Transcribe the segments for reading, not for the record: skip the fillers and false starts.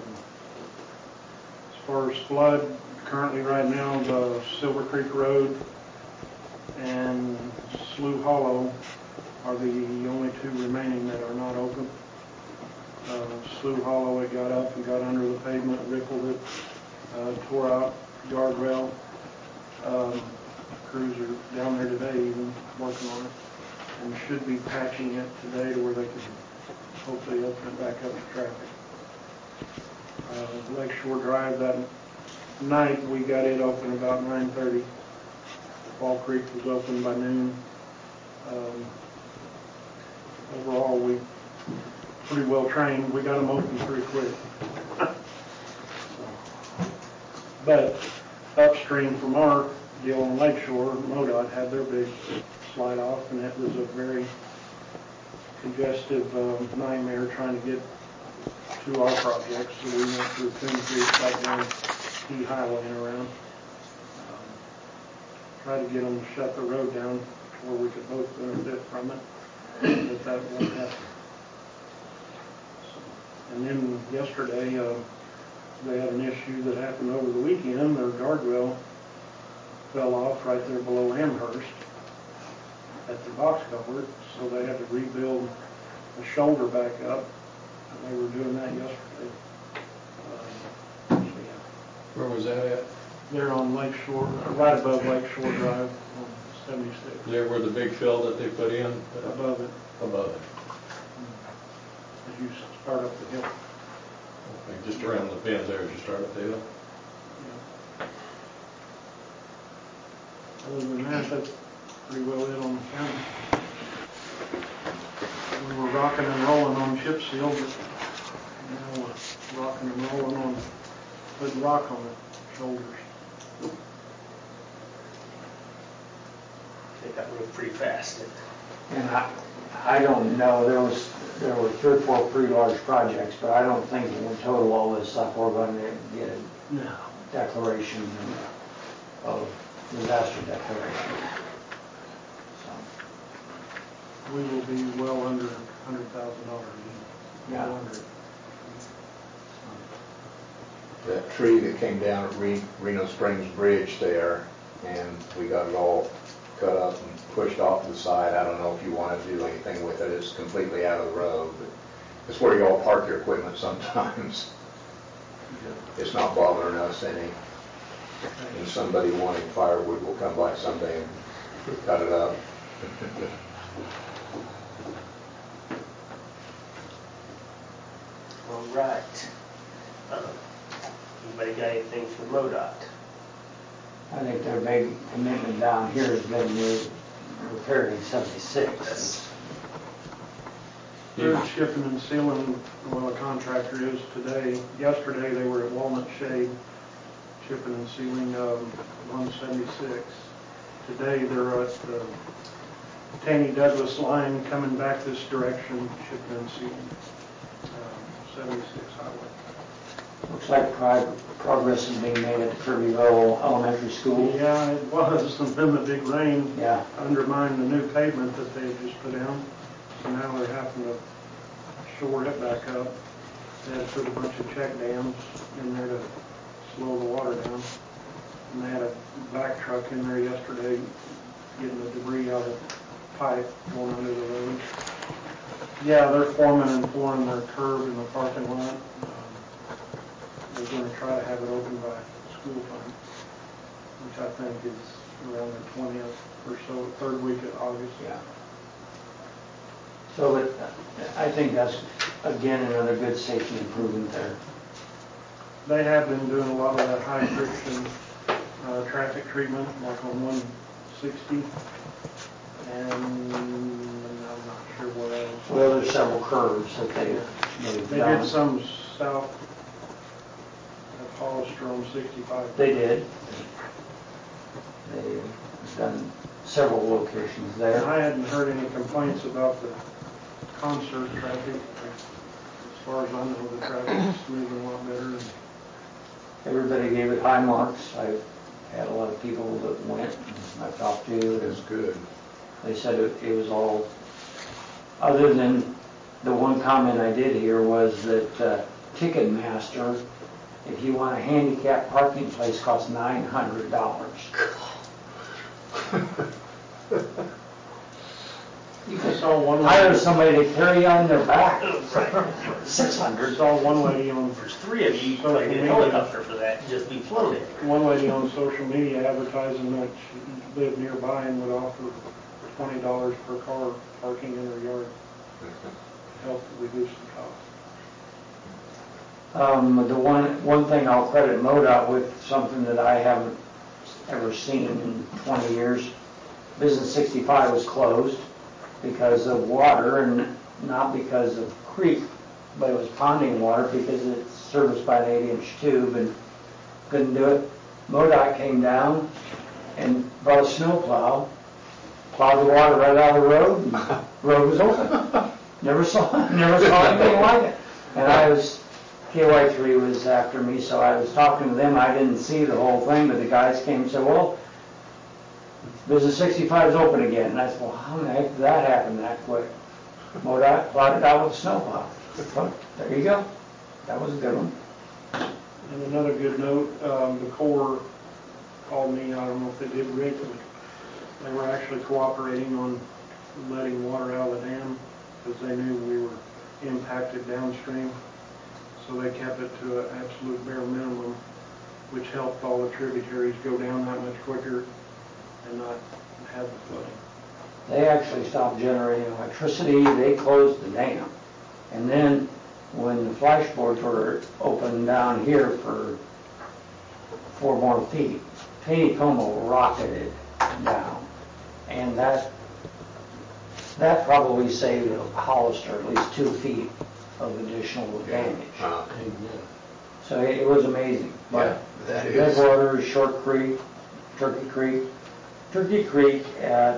As far as flood, currently right now, the Silver Creek Road and Slough Hollow are the only two remaining that are not open. Slough Hollow, it got up and got under the pavement, rippled it, tore out guardrail. Crews are down there today even working on it, and should be patching it today to where they can hopefully open it back up to traffic. Lakeshore Drive, that night we got it open about 9:30. Fall Creek was open by noon. Overall, we pretty well trained. We got them open pretty quick. But upstream from our deal on Lakeshore, MoDOT had their big slide off, and it was a very congestive nightmare trying to get to our projects. So we went through Coon Creek, back down Key Highway and around. Tried to get them to shut the road down to where we could both benefit from it, but that won't happen. And then yesterday, they had an issue that happened over the weekend. Their guardrail fell off right there below Amherst at the box culvert, so they had to rebuild the shoulder back up, and they were doing that yesterday. So yeah. Where was that at? They're on Lakeshore, right above Lakeshore Drive on 76. There where the big fill that they put in? Above it. Above it. As you start up the hill. Okay, just around the bend there as you start up the hill? Yeah. Other than that, that's pretty well it on the county. We were rocking and rolling on chip seal, but now we're rocking and rolling on putting rock on the shoulders. They got moved pretty fast. And I don't know, there were 3 or 4 pretty large projects, but I don't think in total all this stuff we're going to get a declaration of disaster declaration. So. We will be well under $100,000. Yeah. Well under. That tree that came down at Reno Springs Bridge there, and we got it all cut up and pushed off to the side. I don't know if you want to do anything with it. It's completely out of the road, but it's where you all park your equipment sometimes. Yeah. It's not bothering us any. And somebody wanting firewood will come by someday and cut it up. All right. Anybody got anything for MoDOT? I think their big commitment down here has been repairing 76. They're shipping and sealing, well, the contractor is today. Yesterday they were at Walnut Shade shipping and sealing 176. Today they're at the Taney Douglas line coming back this direction, shipping and sealing 76 highway. Looks like progress is being made at the Kirbyville Elementary School. Yeah, it was, and then the big rain undermined the new pavement that they had just put down. So now they're having to shore it back up. They had to put a bunch of check dams in there to slow the water down. And they had a back truck in there yesterday getting the debris out of the pipe going under the road. Yeah, they're forming and pouring their curb in the parking lot. They're going to try to have it open by school time, which I think is around the 20th or so, 3rd week of August. Yeah. So I think that's, again, another good safety improvement there. They have been doing a lot of that high friction traffic treatment, like on 160, and I'm not sure what else. Well, there's several curves that they've done. Did some south of Hollister on 65. They did. They've done several locations there. And I hadn't heard any complaints about the concert traffic. As far as I know, the traffic's moving a lot better. Everybody gave it high marks. I had a lot of people that went and I talked to. That's good. They said it was all, other than the one comment I did hear was that Ticketmaster, if you want a handicap parking place, costs $900. You could hire somebody to carry on their back. Right. 600. Saw one lady on, There's 3 of you, you might get a helicopter for that, and just be flown in. one lady on social media advertising that she lived nearby and would offer $20 per car parking in her yard. Help reduce the cost. The one thing I'll credit MoDOT with, something that I haven't ever seen in 20 years. Business 65 was closed because of water, and not because of creek, but it was ponding water because it's serviced by an 8-inch tube and couldn't do it. MoDOT came down and brought a snowplow, plowed the water right out of the road, and the road was open. Never saw anything like it. And KY3 was after me, so I was talking to them. I didn't see the whole thing, but the guys came and said, well, Business 65 is open again. And I said, well, how the heck did that happen that quick? MoDOT plowed it out with a snowplow. Well, there you go. That was a good one. And another good note, the Corps called me, I don't know if they did, Rick, but they were actually cooperating on letting water out of the dam because they knew we were impacted downstream. So they kept it to an absolute bare minimum, which helped all the tributaries go down that much quicker and not have the flooding. They actually stopped generating electricity. They closed the dam. And then when the flashboards were open down here for 4 more feet, Taneycomo rocketed down. And that probably saved Hollister at least 2 feet of additional damage. So it was amazing. But that is. Deadwater, Short Creek, Turkey Creek at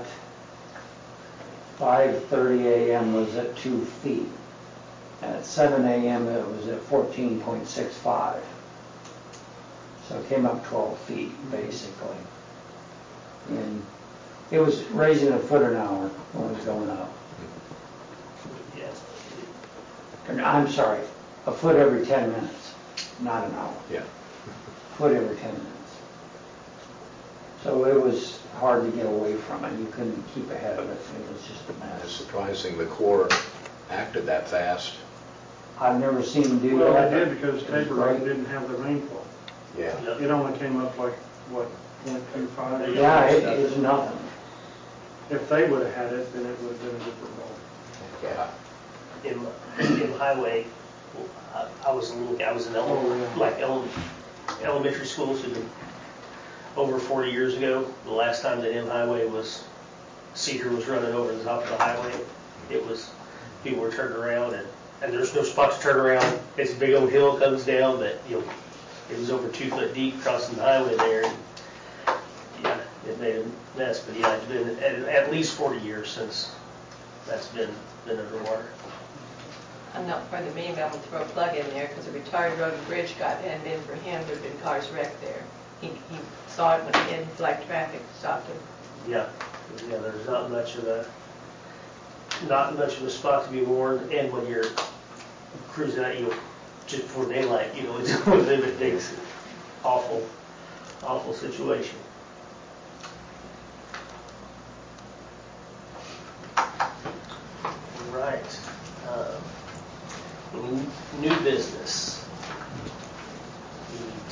5:30 a.m. was at 2 feet. At 7 a.m. it was at 14.65. So it came up 12 feet, basically. And it was raising a foot an hour when it was going up. Yes. I'm sorry, a foot every 10 minutes, not an hour. Yeah. Foot every 10 minutes. So it was hard to get away from it. You couldn't keep ahead of it. It was just a It's mess. surprising the Corps acted that fast. I've never seen them do Well, that. they did because It was Tabor great. didn't have the rainfall. Yeah. It only came up like, what, 0.25? Yeah, it's nothing. If they would have had it, then it would have been a different ball. Yeah. In highway, I was in elementary school, so over 40 years ago, the last time that in highway Cedar was running over the top of the highway, people were turning around and there's no spot to turn around. It's a big old hill comes down, but it was over 2 foot deep crossing the highway there. And, yeah, it made a mess, but yeah, it's been at least 40 years since that's been underwater. Enough for the main valve to throw a plug in there because a retired road and bridge got hadn't been for him, there'd been cars wrecked there. He saw it when he had black traffic stopped him. Yeah, there's not much of a spot to be warned, and when you're cruising out, just before daylight, it's a big, awful situation. Right. New business. We need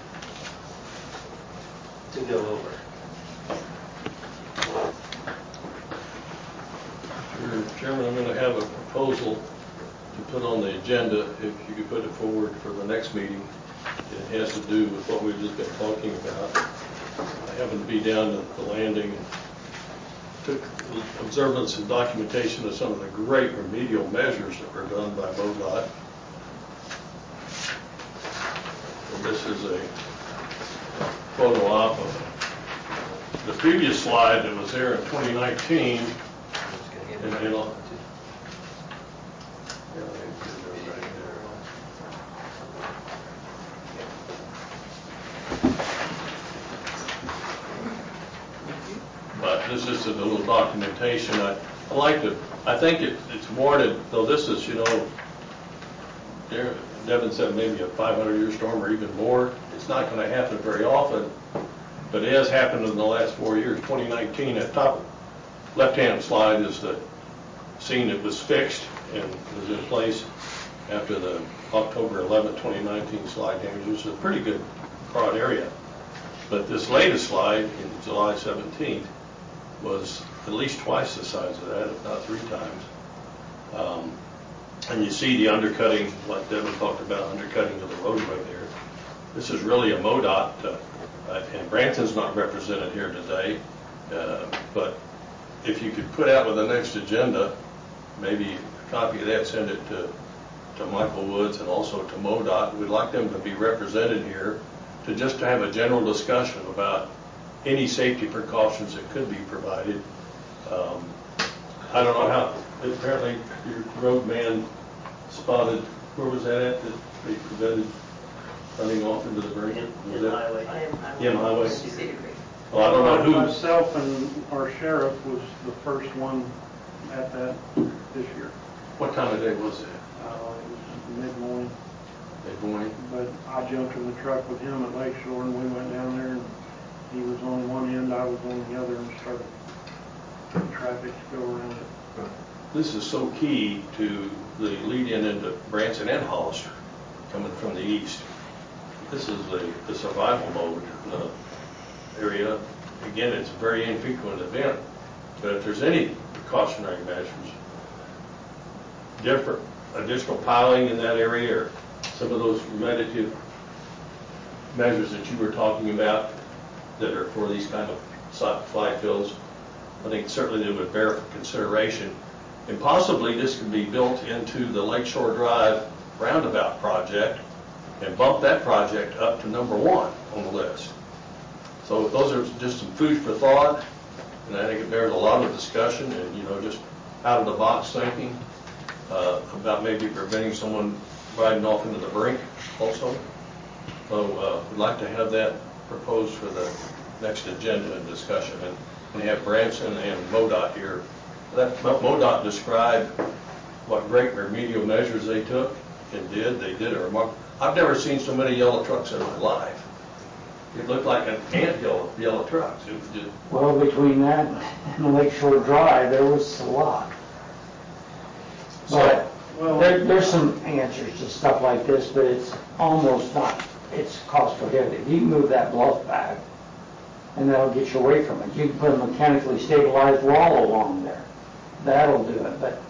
to go over. Chairman, I'm going to have a proposal to put on the agenda, if you could put it forward for the next meeting. It has to do with what we've just been talking about. I happened to be down at the landing and took observance and documentation of some of the great remedial measures that were done by MoDOT. And this is a photo op of the previous slide that was there in 2019. And but this is a little documentation. I think it's warranted, though this is, Devin said maybe a 500-year storm or even more. It's not going to happen very often, but it has happened in the last 4 years. 2019, that top left-hand slide is the scene that was fixed and was in place after the October 11, 2019 slide damage. It was a pretty good crowd area. But this latest slide in July 17th was at least twice the size of that, if not 3 times. And you see the undercutting, like Devin talked about, undercutting of the road right there. This is really a MoDOT, and Branson's not represented here today, but if you could put out with the next agenda, maybe a copy of that, send it to Michael Woods and also to MoDOT. We'd like them to be represented here to just to have a general discussion about any safety precautions that could be provided. I don't know how, apparently your road man spotted, where was that at, that they prevented running off into the brink? In the highway. In highway. Cedar Creek. Well, I don't know who. Myself and our sheriff was the first one at that this year. What time of day was it? It was mid-morning. Mid-morning? But I jumped in the truck with him at Lakeshore, and we went down there, and he was on one end, I was on the other, and started getting traffic to go around it. This is so key to the lead-in into Branson and Hollister, coming from the east. This is the survival mode area. Again, it's a very infrequent event, but if there's any precautionary measures, different additional piling in that area, or some of those remediative measures that you were talking about that are for these kind of slide fills, I think certainly they would bear for consideration. And possibly this could be built into the Lakeshore Drive roundabout project and bump that project up to number 1 on the list. So those are just some food for thought, and I think it bears a lot of discussion and, you know, just out of the box thinking about maybe preventing someone riding off into the brink also. So we'd like to have that proposed for the next agenda and discussion, and we have Branson and MoDOT here. Let MoDOT describe what great remedial measures they took and did. They did a remarkable. I've never seen so many yellow trucks in my life. It looked like an anthill of yellow trucks. It was just... Well, between that and Lakeshore Drive, there was a lot. But there's some answers to stuff like this, but it's almost not, it's cost prohibitive. You can move that bluff back, and that'll get you away from it. You can put a mechanically stabilized wall along there. That'll do it, but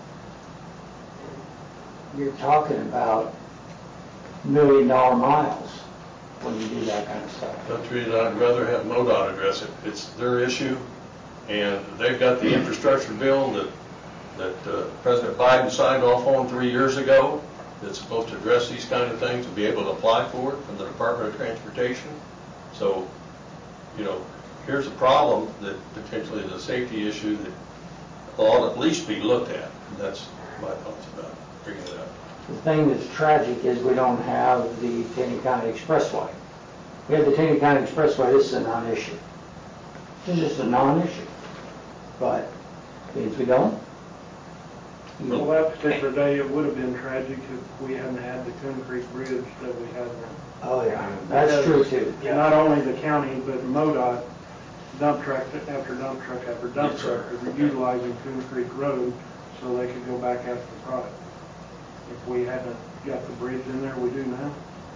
you're talking about $1 million miles when you do that kind of stuff. That's the reason I'd rather have MoDOT address it. It's their issue, and they've got the infrastructure bill that President Biden signed off on 3 years ago that's supposed to address these kind of things and be able to apply for it from the Department of Transportation. So, you know, here's a problem that potentially is a safety issue that ought at least be looked at. And that's my thoughts about bringing it up. The thing that's tragic is we don't have the Taney County Expressway. We have the Taney County Expressway, this is a non-issue. This is just a non-issue. But if we don't, Well, that particular day, it would have been tragic if we hadn't had the concrete bridge that we had there. oh yeah, that's true too. Not only the county, but MoDOT, dump truck after dump truck after dump truck are utilizing Coon Creek Road so they could go back after the product. If we hadn't got the bridge in there we do now,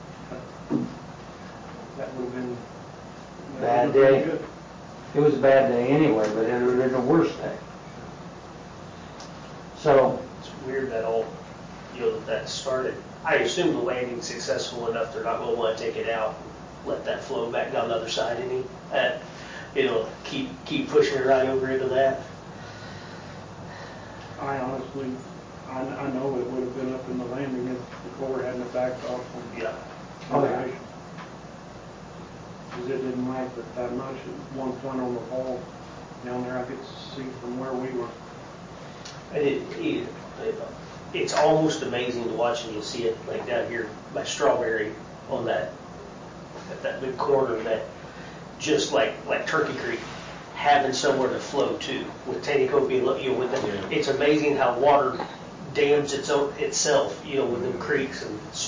that would have been Bad day. Good. It was a bad day anyway, but it would have been a worse day. So it's weird that all, you know, that started. I assume the landing's successful enough they're not going to want to take it out, let that flow back down the other side any. It'll keep pushing it right over into that. I honestly, I know it would have been up in the landing if the Corps hadn't backed off on the elevation. Because it didn't like it that much. At one point on the wall down there, I could see from where we were. It's almost amazing to watch, and you'll see it like down here by Strawberry on that at that big corner, that just like Turkey Creek, having somewhere to flow to with Taney Copey, you know, with the, it's amazing how water dams itself, you know, with them creeks and